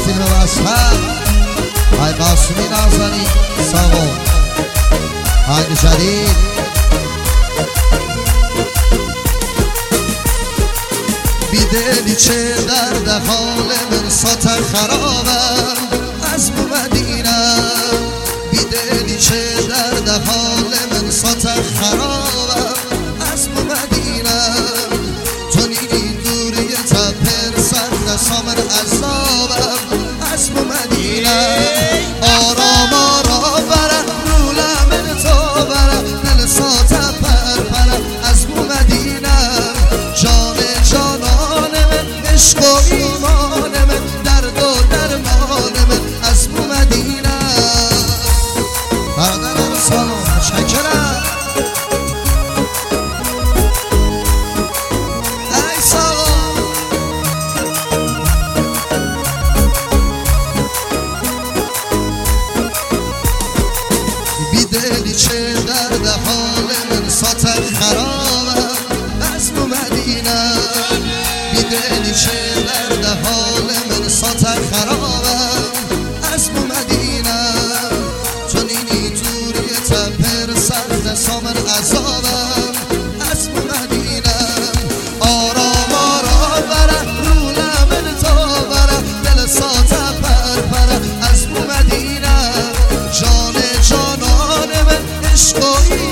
فیلم وصفت های قاسمی نازنی ساقو آهنگ جدید بیدلی چه درد حال من ساتر خرابم از مدینم بیدلی چه درد حال من ساتر خرابم از مدینم تو نیری دوری تا پر سر سامن عذابم از مدینم آرام آرام برم رولم من تو برم دل ساتر پر برم از مدینم جان جانان من عشق و ایمان من درد و درمان من از مدینم برادرم سلام شکرم ای سلام بیدلی چه درد حال من ساتر خرابم از مدینم بیدلی چه درد حال من ساتر خرابم از مدینم تو نینی توری تپر سرد سامن عذابم از مدینم آرام آرام برم رولم من تو برم دل ساتر پر برم از مدینم جان جانان من عشق و